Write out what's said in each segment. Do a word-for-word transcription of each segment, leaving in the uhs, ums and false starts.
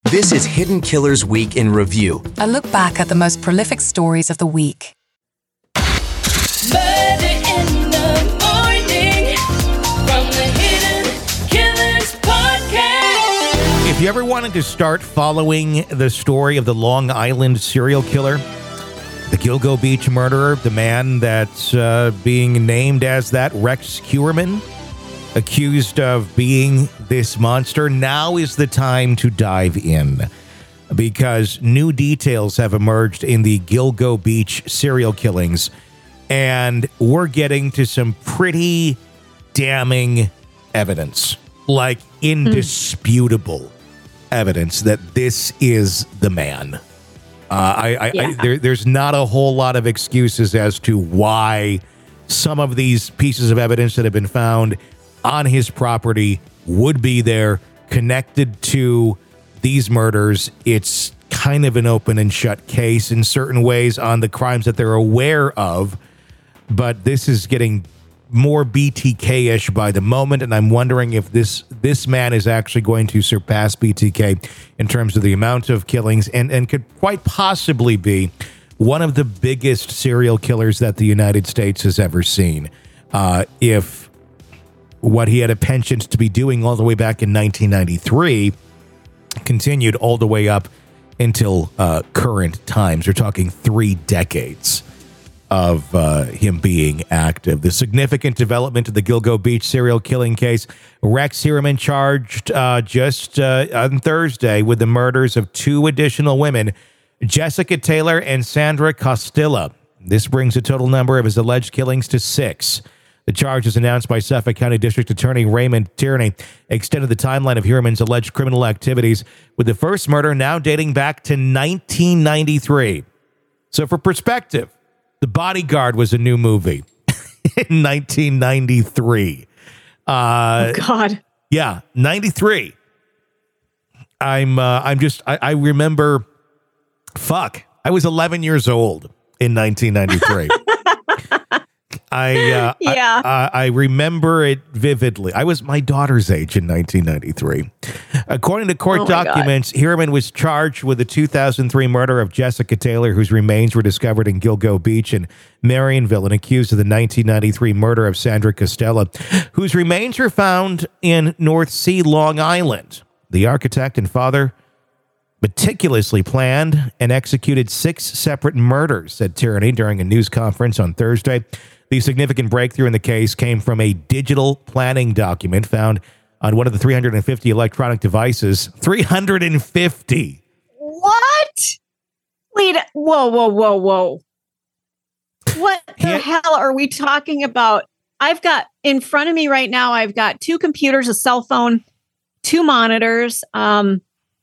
This is Hidden Killers Week in Review. A look back at the most prolific stories of the week. Murder in the morning from the Hidden Killers podcast. If you ever wanted to start following the story of the Long Island serial killer, the Gilgo Beach murderer, the man that's uh, being named as that, Rex Heuermann, accused of being this monster, now is the time to dive in, because new details have emerged in the Gilgo Beach serial killings, and we're getting to some pretty damning evidence, like indisputable mm. evidence that this is the man. Uh, I, I, yeah. I there, there's not a whole lot of excuses as to why some of these pieces of evidence that have been found on his property would be there connected to these murders. It's kind of an open and shut case in certain ways on the crimes that they're aware of, but this is getting more B T K-ish by the moment, and I'm wondering if this this man is actually going to surpass B T K in terms of the amount of killings, and, and could quite possibly be one of the biggest serial killers that the United States has ever seen. Uh, if what he had a penchant to be doing all the way back in nineteen ninety-three continued all the way up until uh, current times. We're talking three decades of uh, him being active. The significant development of the Gilgo Beach serial killing case, Rex Heuermann charged uh, just uh, on Thursday with the murders of two additional women, Jessica Taylor and Sandra Costilla. This brings the total number of his alleged killings to six. The charges announced by Suffolk County District Attorney Raymond Tierney extended the timeline of Heuermann's alleged criminal activities, with the first murder now dating back to nineteen ninety-three. So for perspective, The Bodyguard was a new movie in nineteen ninety-three. Uh, oh, God. Yeah, ninety-three. I'm, uh, I'm just, I, I remember, fuck, I was eleven years old in nineteen ninety-three. I uh, yeah. I, uh, I remember it vividly. I was my daughter's age in nineteen ninety-three. According to court oh documents, God. Heuermann was charged with the two thousand three murder of Jessica Taylor, whose remains were discovered in Gilgo Beach and Marionville, and accused of the nineteen ninety-three murder of Sandra Costilla, whose remains were found in North Sea, Long Island. The architect and father meticulously planned and executed six separate murders, said Tierney during a news conference on Thursday. The significant breakthrough in the case came from a digital planning document found on one of the three hundred fifty electronic devices. three hundred fifty. What? Wait, whoa, whoa, whoa, whoa. What the Yeah. hell are we talking about? I've got, in front of me right now, I've got two computers, a cell phone, two monitors. Um,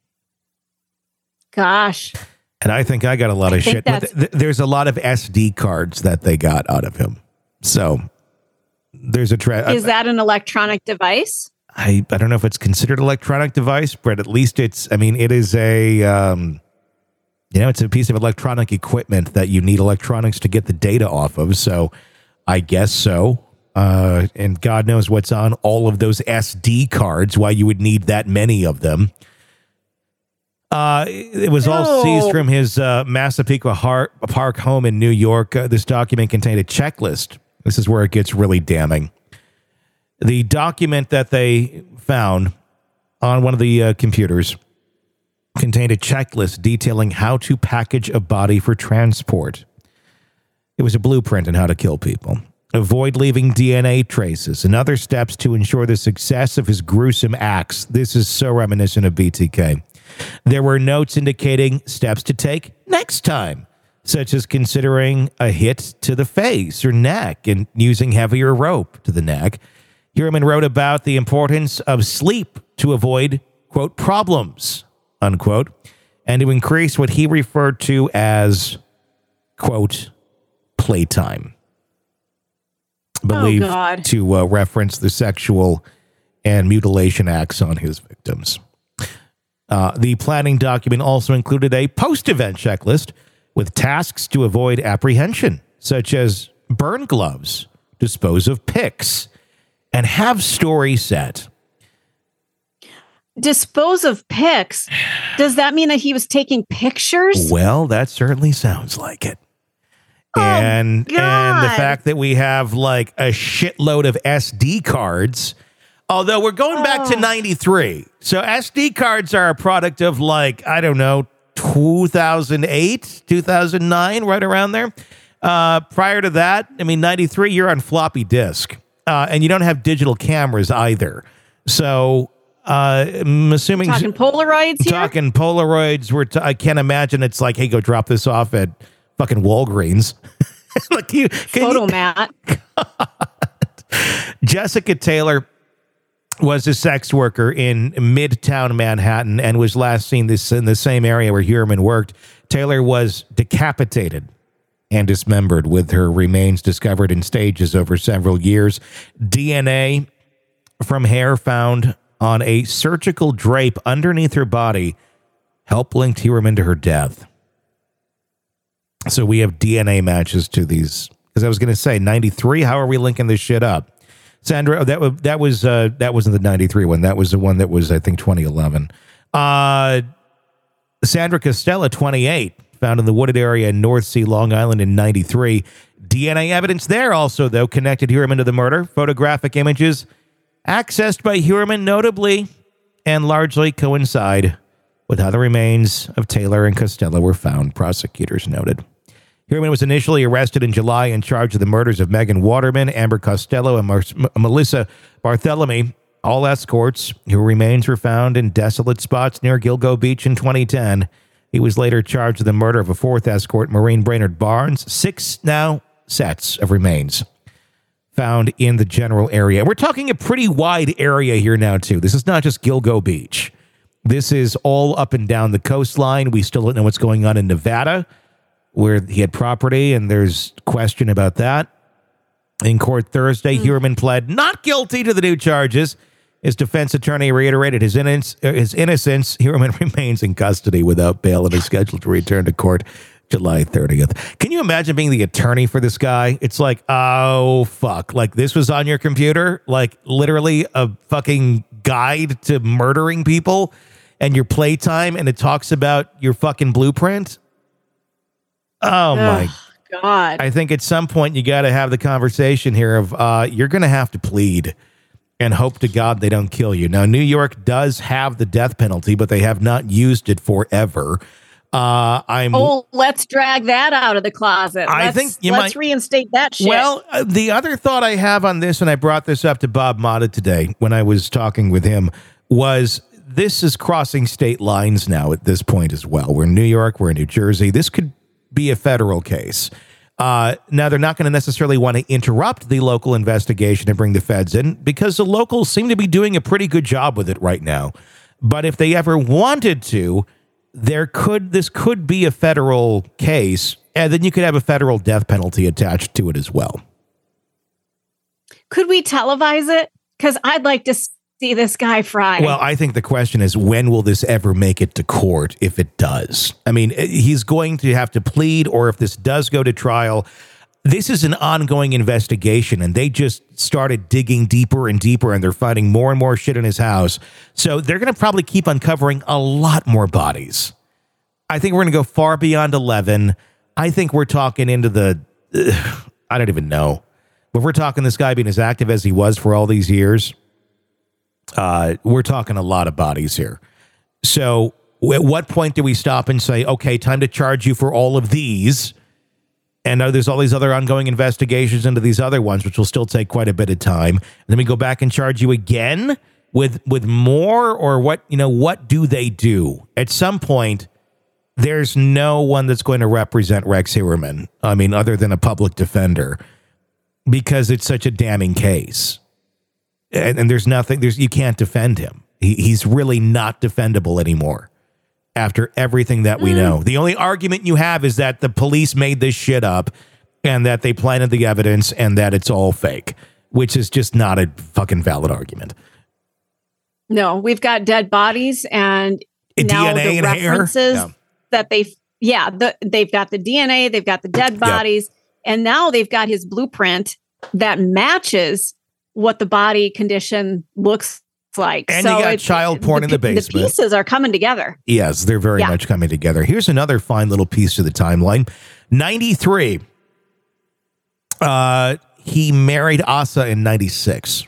gosh. And I think I got a lot of I think shit. But th- there's a lot of S D cards that they got out of him. So there's a tra- Is that an electronic device? I, I don't know if it's considered electronic device, but at least it's, I mean, it is a, um, you know, it's a piece of electronic equipment that you need electronics to get the data off of. So I guess so. Uh, and God knows what's on all of those S D cards, why you would need that many of them. Uh, it was all No. seized from his uh, Massapequa Har- Park home in New York. Uh, this document contained a checklist. This is where it gets really damning. The document that they found on one of the uh, computers contained a checklist detailing how to package a body for transport. It was a blueprint on how to kill people, avoid leaving D N A traces, and other steps to ensure the success of his gruesome acts. This is so reminiscent of B T K. There were notes indicating steps to take next time, such as considering a hit to the face or neck and using heavier rope to the neck. Heuermann wrote about the importance of sleep to avoid, quote, problems, unquote, and to increase what he referred to as, quote, playtime. Believed oh God. to uh, reference the sexual and mutilation acts on his victims. Uh, the planning document also included a post-event checklist with tasks to avoid apprehension, such as burn gloves, dispose of pics, and have story set. dispose of pics, does that mean that he was taking pictures? Well, that certainly sounds like it. Oh, and God. and the fact that we have like a shitload of S D cards, although we're going back oh. to ninety-three. So S D cards are a product of like, I don't know, two thousand eight, two thousand nine, right around there. Uh, prior to that, I mean, ninety-three, you're on floppy disk. Uh, and you don't have digital cameras either. So uh, I'm assuming... Talking Polaroids here? Talking Polaroids. We're t- I can't imagine it's like, hey, go drop this off at fucking Walgreens. Like you, Photo you, mat. Jessica Taylor was a sex worker in Midtown Manhattan and was last seen this in the same area where Heuermann worked. Taylor was decapitated and dismembered, with her remains discovered in stages over several years. D N A from hair found on a surgical drape underneath her body helped link Heuermann to her death. So we have D N A matches to these. Because I was going to say, ninety-three, how are we linking this shit up? Sandra, that was that was uh, that wasn't the ninety-three one. That was the one that was, I think, twenty eleven. Uh, Sandra Costello, twenty-eight, found in the wooded area in North Sea, Long Island in ninety-three. D N A evidence there also, though, connected Heuermann to the murder. Photographic images accessed by Heuermann notably and largely coincide with how the remains of Taylor and Costello were found, prosecutors noted. Heuermann was initially arrested in July and charged with the murders of Megan Waterman, Amber Costello, and Mar- M- Melissa Barthelemy, all escorts whose remains were found in desolate spots near Gilgo Beach in twenty ten. He was later charged with the murder of a fourth escort, Maureen Brainerd Barnes. Six now sets of remains found in the general area. We're talking a pretty wide area here now, too. This is not just Gilgo Beach. This is all up and down the coastline. We still don't know what's going on in Nevada, where he had property, and there's question about that. In court Thursday, mm. Heuermann pled not guilty to the new charges. His defense attorney reiterated his, innocence. his innocence. Heuermann remains in custody without bail and is scheduled to return to court July thirtieth. Can you imagine being the attorney for this guy? It's like, oh, fuck. Like, this was on your computer? Like, literally a fucking guide to murdering people and your playtime, and it talks about your fucking blueprint? Oh, my God. I think at some point you got to have the conversation here of uh, you're going to have to plead and hope to God they don't kill you. Now, New York does have the death penalty, but they have not used it forever. Uh, I'm. Oh, let's drag that out of the closet. I let's, think you let's might reinstate that shit. Well, uh, the other thought I have on this, and I brought this up to Bob Motta today when I was talking with him, was this is crossing state lines now at this point as well. We're in New York, we're in New Jersey. This could be a federal case. Uh, now, they're not going to necessarily want to interrupt the local investigation and bring the feds in because the locals seem to be doing a pretty good job with it right now. But if they ever wanted to, there could this could be a federal case, and then you could have a federal death penalty attached to it as well. Could we televise it? Because I'd like to see this guy fry. Well, I think the question is, when will this ever make it to court, if it does? I mean, he's going to have to plead, or if this does go to trial, this is an ongoing investigation, and they just started digging deeper and deeper, and they're finding more and more shit in his house. So they're going to probably keep uncovering a lot more bodies. I think we're going to go far beyond eleven. I think we're talking into the, uh, I don't even know. But if we're talking this guy being as active as he was for all these years, uh, we're talking a lot of bodies here. So at what point do we stop and say, okay, time to charge you for all of these? And uh, there's all these other ongoing investigations into these other ones, which will still take quite a bit of time. And then we go back and charge you again with with more, or what? You know, what do they do? At some point, there's no one that's going to represent Rex Heuermann. I mean, other than a public defender, because it's such a damning case, and, and there's nothing. There's you can't defend him. He, he's really not defendable anymore. After everything that we know, the only argument you have is that the police made this shit up and that they planted the evidence and that it's all fake, which is just not a fucking valid argument. No, we've got dead bodies and A now D N A the and references hair? Yeah. that they've, yeah, the, they've got the D N A, they've got the dead bodies, yep. And now they've got his blueprint that matches what the body condition looks like. And so you got it- child porn in the basement. The pieces are coming together. Yes, they're very Yeah. much coming together. Here's another fine little piece to the timeline. ninety-three. Uh, he married Asa in ninety-six.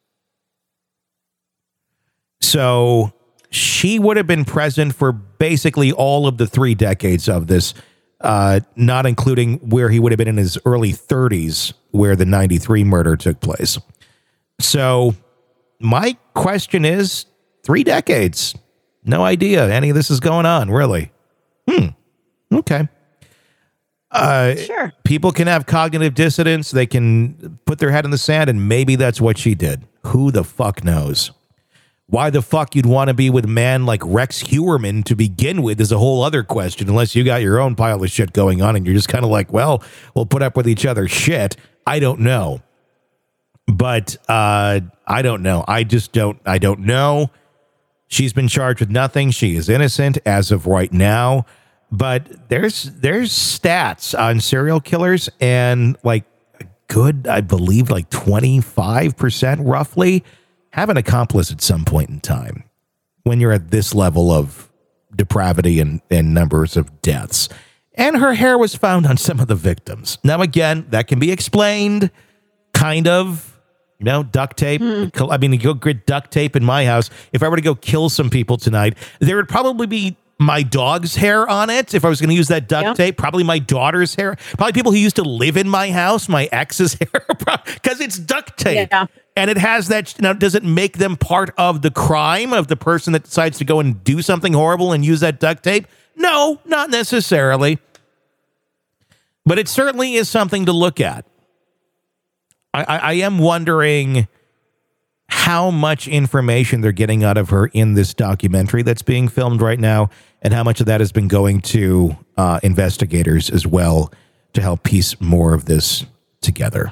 So she would have been present for basically all of the three decades of this, uh, not including where he would have been in his early thirties, where the ninety-three murder took place. So my question is, three decades. No idea any of this is going on, really. Hmm. Okay. Uh, Sure. People can have cognitive dissonance. They can put their head in the sand, and maybe that's what she did. Who the fuck knows? Why the fuck you'd want to be with a man like Rex Heuermann to begin with is a whole other question, unless you got your own pile of shit going on and you're just kind of like, well, we'll put up with each other's shit. I don't know. But uh, I don't know. I just don't. I don't know. She's been charged with nothing. She is innocent as of right now. But there's there's stats on serial killers, and like good, I believe, like twenty-five percent roughly have an accomplice at some point in time when you're at this level of depravity and, and numbers of deaths. And her hair was found on some of the victims. Now, again, that can be explained, kind of. You know, duct tape. Mm. I mean, you go get duct tape in my house. If I were to go kill some people tonight, there would probably be my dog's hair on it. If I was going to use that duct yeah. tape, probably my daughter's hair, probably people who used to live in my house, my ex's hair, because it's duct tape. Yeah. And it has that. Now, does it make them part of the crime of the person that decides to go and do something horrible and use that duct tape? No, not necessarily. But it certainly is something to look at. I, I, I am wondering how much information they're getting out of her in this documentary that's being filmed right now, and how much of that has been going to uh, investigators as well to help piece more of this together.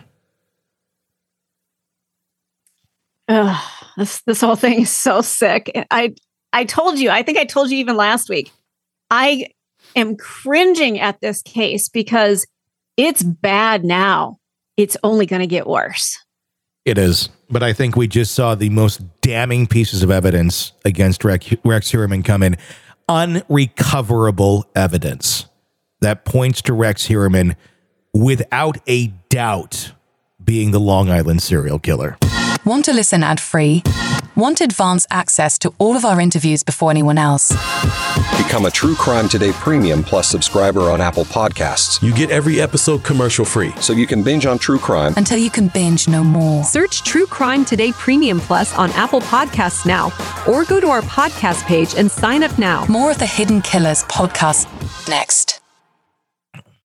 Ugh, this this whole thing is so sick. I I told you, I think I told you even last week, I am cringing at this case because it's bad now. It's only going to get worse. It is. But I think we just saw the most damning pieces of evidence against Rex, Rex Heuermann come in. Unrecoverable evidence that points to Rex Heuermann without a doubt being the Long Island serial killer. Want to listen ad-free? Want advanced access to all of our interviews before anyone else? Become a True Crime Today Premium Plus subscriber on Apple Podcasts. You get every episode commercial-free, so you can binge on true crime until you can binge no more. Search True Crime Today Premium Plus on Apple Podcasts now, or go to our podcast page and sign up now. More of the Hidden Killers podcast next.